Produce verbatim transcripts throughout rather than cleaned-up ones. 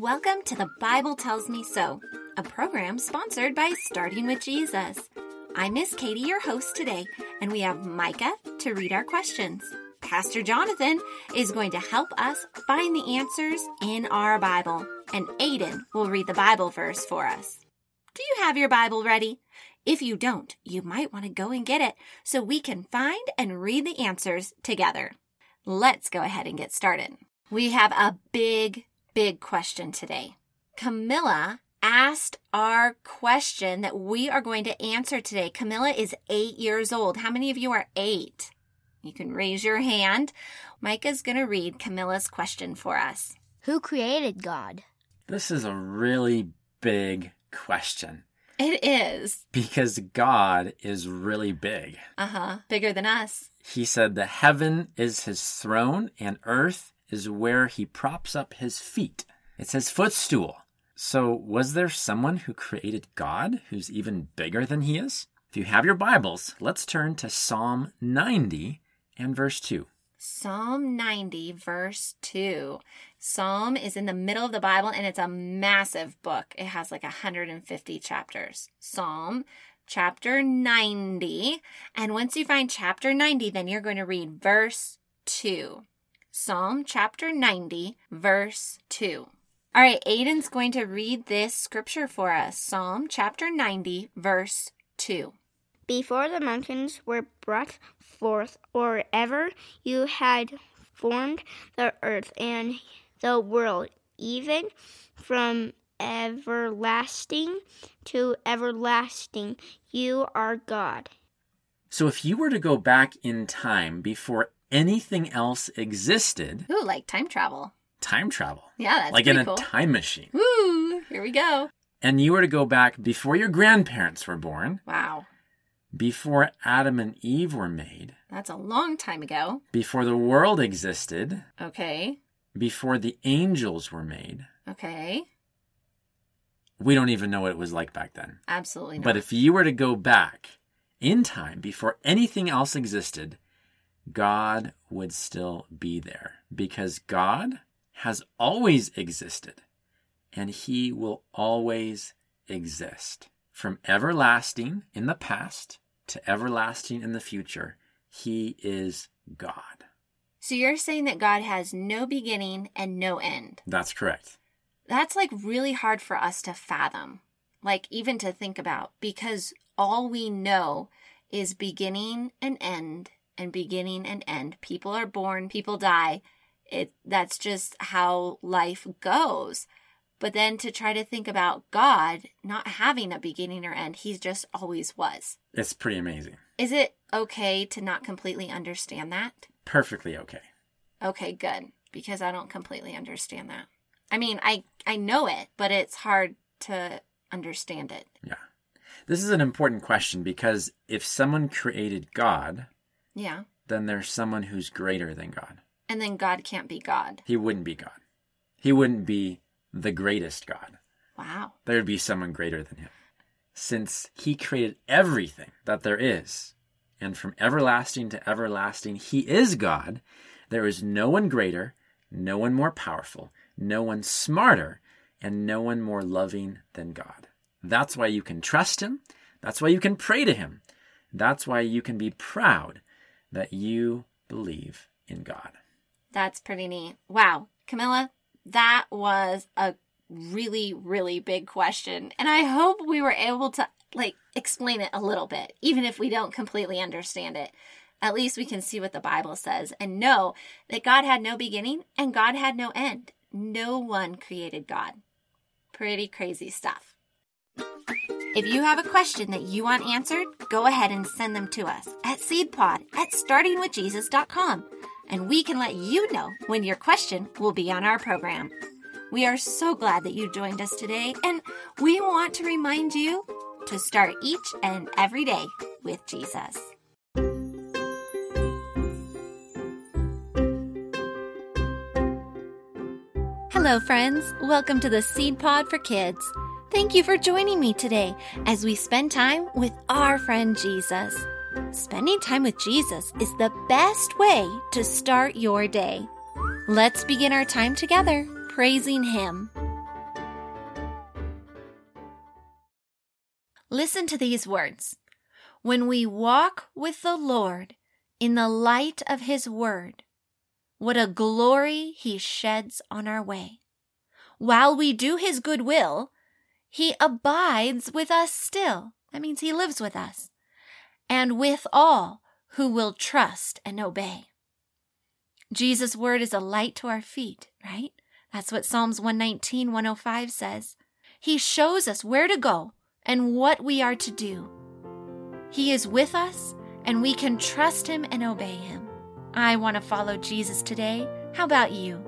Welcome to the Bible Tells Me So, a program sponsored by Starting with Jesus. I'm Miss Katie, your host today, and we have Micah to read our questions. Pastor Jonathan is going to help us find the answers in our Bible, and Aiden will read the Bible verse for us. Do you have your Bible ready? If you don't, you might want to go and get it so we can find and read the answers together. Let's go ahead and get started. We have a big, big question today. Camilla asked our question that we are going to answer today. Camilla is eight years old. How many of you are eight? You can raise your hand. Micah's going to read Camilla's question for us. Who created God? This is a really big question. It is. Because God is really big. Uh-huh. Bigger than us. He said that heaven is his throne and earth is where he props up his feet. It's his footstool. So was there someone who created God who's even bigger than he is? If you have your Bibles, let's turn to Psalm ninety and verse two. Psalm ninety, verse two. Psalm is in the middle of the Bible, and it's a massive book. It has like one hundred fifty chapters. Psalm chapter ninety. And once you find chapter ninety, then you're going to read verse two. Psalm chapter ninety, verse two. All right, Aiden's going to read this scripture for us. Psalm chapter ninety, verse two. Before the mountains were brought forth, or ever you had formed the earth and the world, even from everlasting to everlasting, you are God. So if you were to go back in time before anything else existed... Ooh, like time travel. Time travel. Yeah, that's like pretty in a cool. time machine. Woo, here we go. And you were to go back before your grandparents were born. Wow. Before Adam and Eve were made. That's a long time ago. Before the world existed. Okay. Before the angels were made. Okay. We don't even know what it was like back then. Absolutely not. But if you were to go back in time before anything else existed, God would still be there. Because God has always existed. And he will always exist. From everlasting in the past to everlasting in the future, he is God. So you're saying that God has no beginning and no end. That's correct. That's like really hard for us to fathom, like even to think about, because all we know is beginning and end and beginning and end. People are born, people die. It that's just how life goes. But then to try to think about God not having a beginning or end, he just always was. It's pretty amazing. Is it okay to not completely understand that? Perfectly okay. Okay, good. Because I don't completely understand that. I mean, I, I know it, but it's hard to understand it. Yeah. This is an important question because if someone created God, yeah, then there's someone who's greater than God. And then God can't be God. He wouldn't be God. He wouldn't be the greatest God. Wow. There would be someone greater than him. Since he created everything that there is, and from everlasting to everlasting, he is God, there is no one greater, no one more powerful, no one smarter, and no one more loving than God. That's why you can trust him. That's why you can pray to him. That's why you can be proud that you believe in God. That's pretty neat. Wow. Camilla, that was a really, really big question. And I hope we were able to like explain it a little bit, even if we don't completely understand it. At least we can see what the Bible says and know that God had no beginning and God had no end. No one created God. Pretty crazy stuff. If you have a question that you want answered, go ahead and send them to us at seedpod at starting with jesus dot com. And we can let you know when your question will be on our program. We are so glad that you joined us today, and we want to remind you to start each and every day with Jesus. Hello, friends. Welcome to the Seed Pod for Kids. Thank you for joining me today as we spend time with our friend Jesus. Spending time with Jesus is the best way to start your day. Let's begin our time together praising Him. Listen to these words. When we walk with the Lord in the light of his word, what a glory he sheds on our way. While we do his good will, he abides with us still. That means he lives with us. And with all who will trust and obey. Jesus' word is a light to our feet, right? That's what Psalms one nineteen, one oh five says. He shows us where to go and what we are to do. He is with us, and we can trust him and obey him. I want to follow Jesus today. How about you?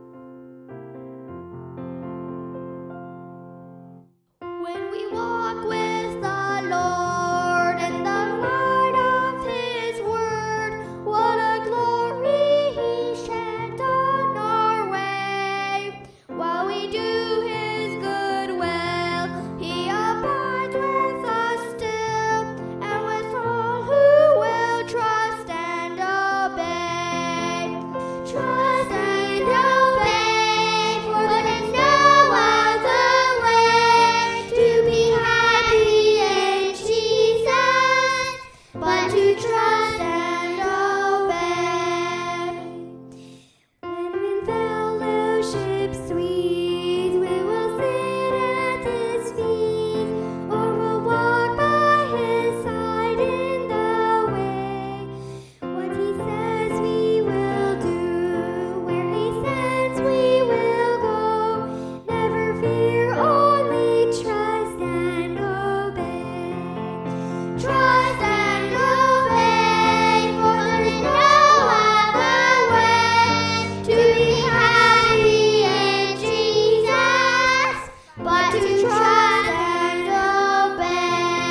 When we walk with the Lord in the light of his word, what a glory he sheds on our way. While we do his good will, he abides with us still, and with all who will trust and obey. Trust and obey, for there is no other way to be happy in Jesus, but to trust and obey. When in fellowship sweet, we will sit at his feet, or we'll walk by his side in the way. What he says we will do, where he sends we will go. Never fear, only trust and obey. Trust and obey, for there is no other way to be happy in Jesus, but to trust and obey.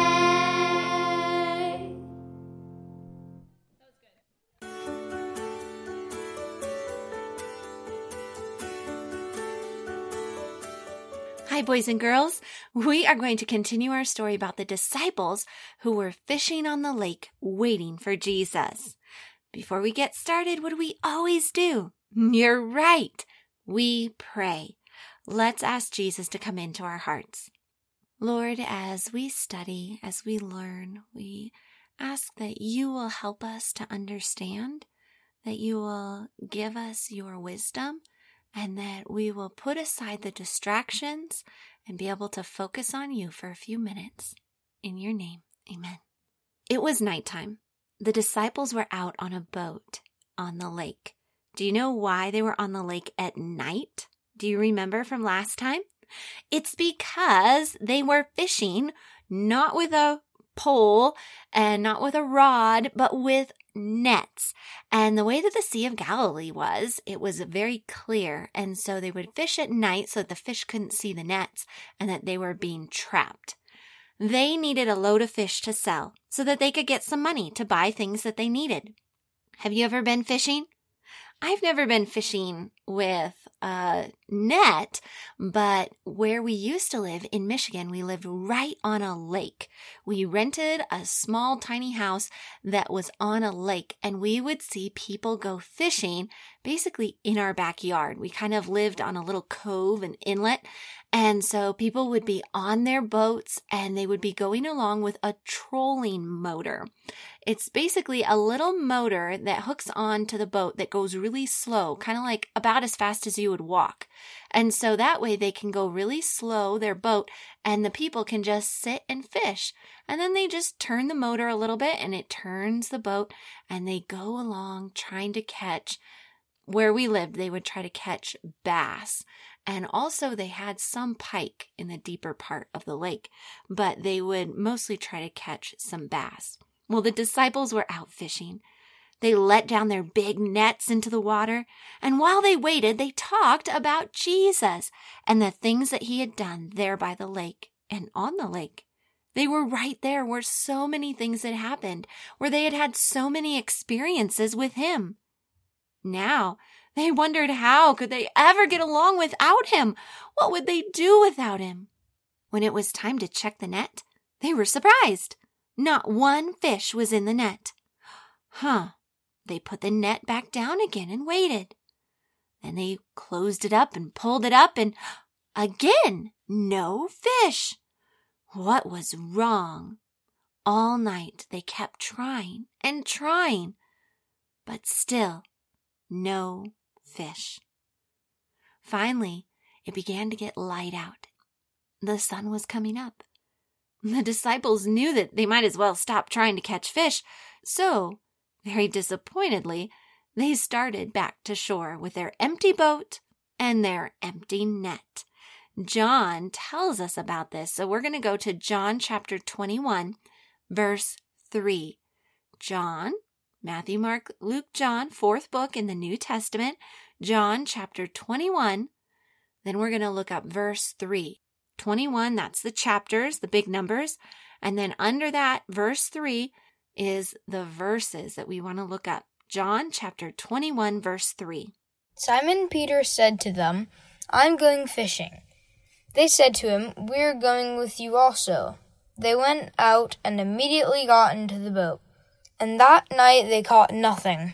Hi, boys and girls. We are going to continue our story about the disciples who were fishing on the lake waiting for Jesus. Before we get started, what do we always do? You're right. We pray. Let's ask Jesus to come into our hearts. Lord, as we study, as we learn, we ask that you will help us to understand, that you will give us your wisdom, and that we will put aside the distractions and be able to focus on you for a few minutes. In your name, amen. It was nighttime. The disciples were out on a boat on the lake. Do you know why they were on the lake at night? Do you remember from last time? It's because they were fishing not with a pole and not with a rod, but with nets. And the way that the Sea of Galilee was, it was very clear. And so they would fish at night so that the fish couldn't see the nets and that they were being trapped. They needed a load of fish to sell so that they could get some money to buy things that they needed. Have you ever been fishing? I've never been fishing with a net, but where we used to live in Michigan, we lived right on a lake. We rented a small, tiny house that was on a lake, and we would see people go fishing basically in our backyard. We kind of lived on a little cove, an inlet, and so people would be on their boats and they would be going along with a trolling motor. It's basically a little motor that hooks on to the boat that goes really slow, kind of like about as fast as you would walk. And so that way they can go really slow, their boat, and the people can just sit and fish. And then they just turn the motor a little bit and it turns the boat and they go along trying to catch. Where we lived, they would try to catch bass. And also they had some pike in the deeper part of the lake, but they would mostly try to catch some bass. Well, the disciples were out fishing. They let down their big nets into the water, and while they waited, they talked about Jesus and the things that he had done there by the lake and on the lake. They were right there where so many things had happened, where they had had so many experiences with him. Now, they wondered how could they ever get along without him? What would they do without him? When it was time to check the net, they were surprised. Not one fish was in the net. Huh. They put the net back down again and waited. Then they closed it up and pulled it up and again, no fish. What was wrong? All night they kept trying and trying, but still no fish. Finally, it began to get light out. The sun was coming up. The disciples knew that they might as well stop trying to catch fish, so, very disappointedly, they started back to shore with their empty boat and their empty net. John tells us about this, so we're going to go to John chapter twenty-one, verse three. John, Matthew, Mark, Luke, John, fourth book in the New Testament, John chapter twenty-one. Then we're going to look up verse three. twenty-one, that's the chapters, the big numbers. And then under that, verse three is the verses that we want to look up. John chapter twenty-one, verse three. Simon Peter said to them, "I'm going fishing." They said to him, "We're going with you also." They went out and immediately got into the boat. And that night they caught nothing.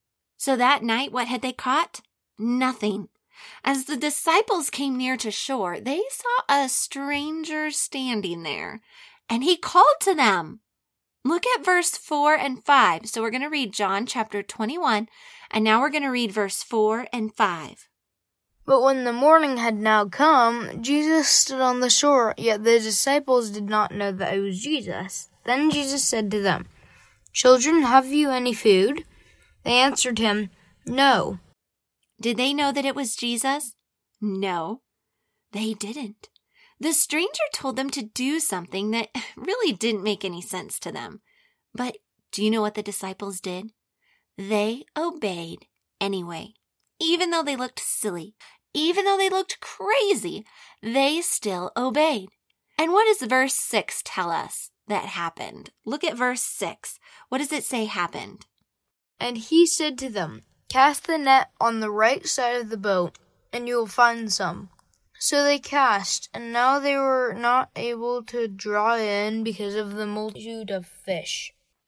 So that night, what had they caught? Nothing. As the disciples came near to shore, they saw a stranger standing there, and he called to them. Look at verse four and five. So we're going to read John chapter twenty-one, and now we're going to read verse four and five. But when the morning had now come, Jesus stood on the shore, yet the disciples did not know that it was Jesus. Then Jesus said to them, "Children, have you any food?" They answered him, "No." Did they know that it was Jesus? No, they didn't. The stranger told them to do something that really didn't make any sense to them. But do you know what the disciples did? They obeyed anyway. Even though they looked silly, even though they looked crazy, they still obeyed. And what does verse six tell us that happened? Look at verse six. What does it say happened? And he said to them, "Cast the net on the right side of the boat, and you will find some." So they cast, and now they were not able to draw in because of the multitude of fish.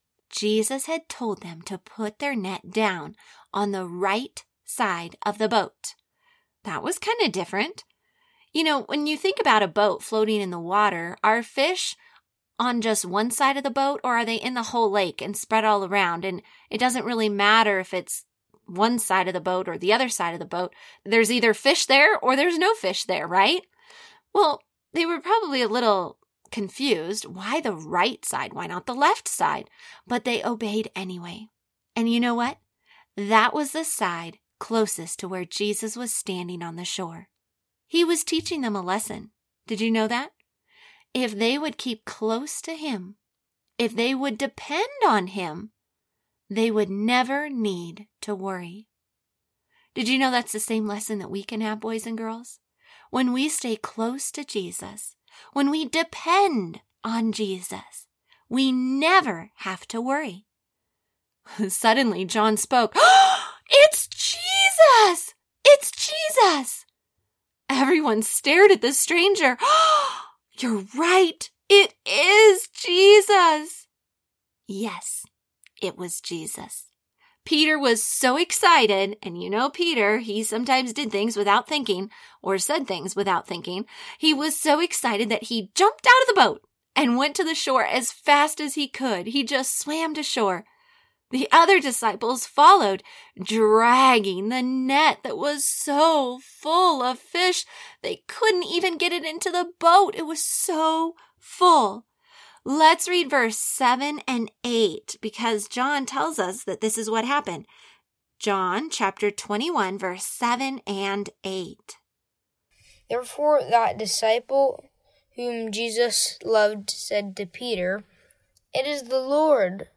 Jesus had told them to put their net down on the right side of the boat. That was kind of different. You know, when you think about a boat floating in the water, are fish on just one side of the boat, or are they in the whole lake and spread all around? And it doesn't really matter if it's one side of the boat or the other side of the boat. There's either fish there or there's no fish there, right? Well, they were probably a little confused. Why the right side? Why not the left side? But they obeyed anyway. And you know what? That was the side closest to where Jesus was standing on the shore. He was teaching them a lesson. Did you know that? If they would keep close to him, if they would depend on him, they would never need to worry. Did you know that's the same lesson that we can have, boys and girls? When we stay close to Jesus, when we depend on Jesus, we never have to worry. Suddenly, John spoke, "Oh, it's Jesus! It's Jesus!" Everyone stared at the stranger. "Oh, you're right. It is Jesus." Yes, it was Jesus. Peter was so excited, and you know Peter, he sometimes did things without thinking, or said things without thinking. He was so excited that he jumped out of the boat and went to the shore as fast as he could. He just swam to shore. The other disciples followed, dragging the net that was so full of fish, they couldn't even get it into the boat. It was so full. Let's read verse seven and eight, because John tells us that this is what happened. John chapter twenty-one, verse seven and eight. Therefore that disciple whom Jesus loved said to Peter, "It is the Lord."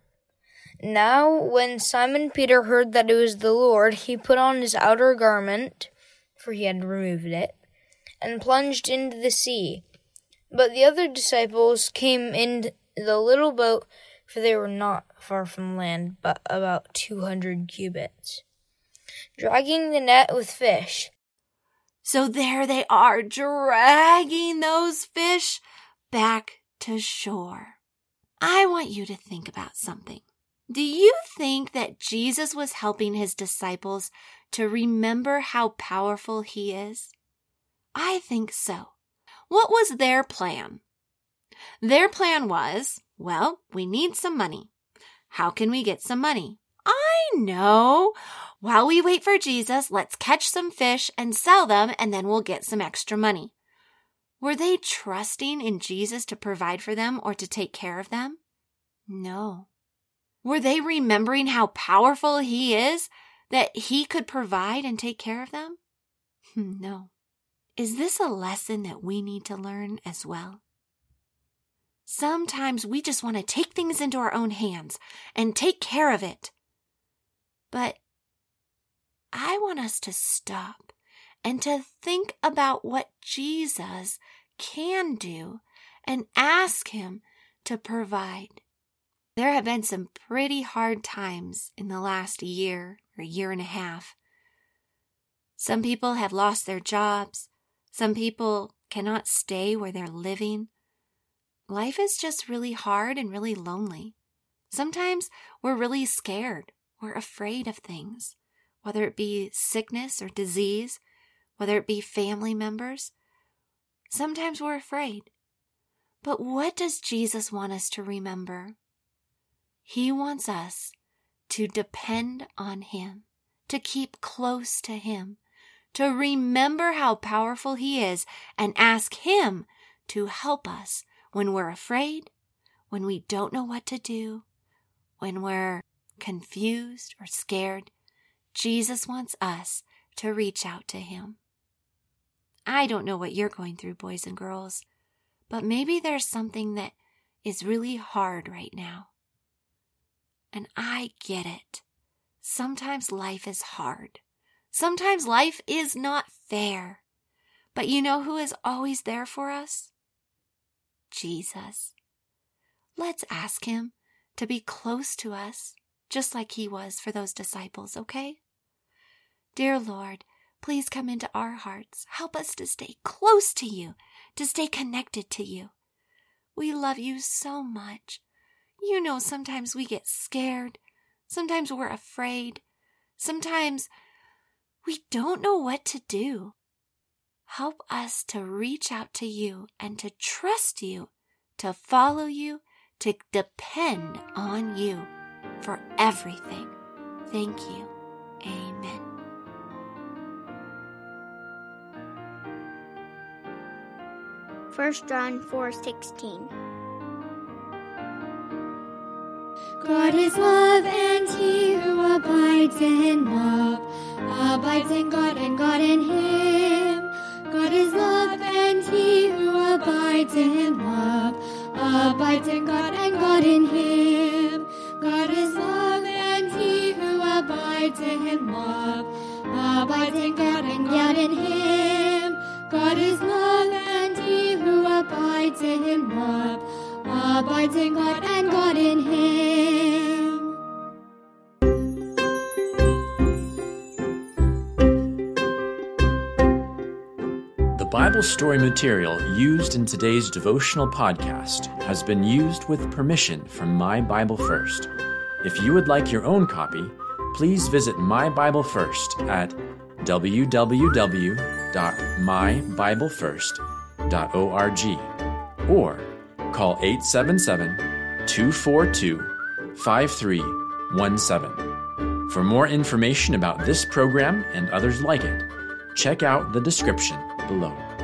Now when Simon Peter heard that it was the Lord, he put on his outer garment, for he had removed it, and plunged into the sea. But the other disciples came in the little boat, for they were not far from land, but about two hundred cubits, dragging the net with fish. So there they are, dragging those fish back to shore. I want you to think about something. Do you think that Jesus was helping his disciples to remember how powerful he is? I think so. What was their plan? Their plan was, well, we need some money. How can we get some money? I know. While we wait for Jesus, let's catch some fish and sell them, and then we'll get some extra money. Were they trusting in Jesus to provide for them or to take care of them? No. Were they remembering how powerful he is, that he could provide and take care of them? No. Is this a lesson that we need to learn as well? Sometimes we just want to take things into our own hands and take care of it. But I want us to stop and to think about what Jesus can do and ask him to provide. There have been some pretty hard times in the last year or year and a half. Some people have lost their jobs. Some people cannot stay where they're living. Life is just really hard and really lonely. Sometimes we're really scared. We're afraid of things, whether it be sickness or disease, whether it be family members. Sometimes we're afraid. But what does Jesus want us to remember? He wants us to depend on him, to keep close to him, to remember how powerful he is and ask him to help us when we're afraid, when we don't know what to do, when we're confused or scared. Jesus wants us to reach out to him. I don't know what you're going through, boys and girls, but maybe there's something that is really hard right now. And I get it. Sometimes life is hard. Sometimes life is not fair. But you know who is always there for us? Jesus. Let's ask him to be close to us, just like he was for those disciples, okay? Dear Lord, please come into our hearts. Help us to stay close to you, to stay connected to you. We love you so much. You know, sometimes we get scared. Sometimes we're afraid. Sometimes we don't know what to do. Help us to reach out to you and to trust you, to follow you, to depend on you for everything. Thank you. Amen. First John four sixteen. God is love, and he who abides in love abides in God, and God in him. God is love, and he who abides in love abides in God, and God in him. God is love, and he who abides in love abides in God, and God in him. God is love, and he who abides in love abides in God, and God in him. The Bible story material used in today's devotional podcast has been used with permission from My Bible First. If you would like your own copy, please visit My Bible First at w w w dot my bible first dot org or call eight seven seven, two four two, five three one seven. For more information about this program and others like it, check out the description below.